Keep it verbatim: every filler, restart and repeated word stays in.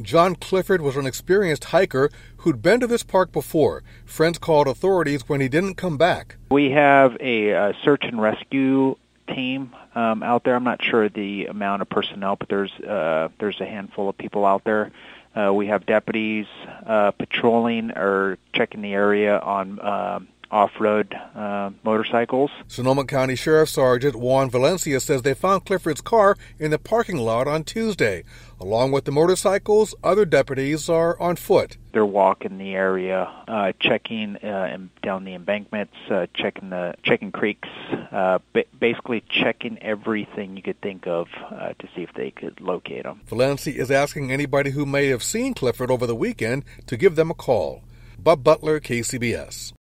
John Clifford was an experienced hiker who'd been to this park before. Friends called authorities when he didn't come back. We have a, a search and rescue team um, out there. I'm not sure the amount of personnel, but there's uh, there's a handful of people out there. Uh, we have deputies uh, patrolling or checking the area on uh, off-road uh, motorcycles. Sonoma County Sheriff Sergeant Juan Valencia says they found Clifford's car in the parking lot on Tuesday. Along with the motorcycles, other deputies are on foot. They're walking the area, uh, checking uh, down the embankments, uh, checking the checking creeks, uh, ba- basically checking everything you could think of uh, to see if they could locate him. Valencia is asking anybody who may have seen Clifford over the weekend to give them a call. Bub Butler, K C B S.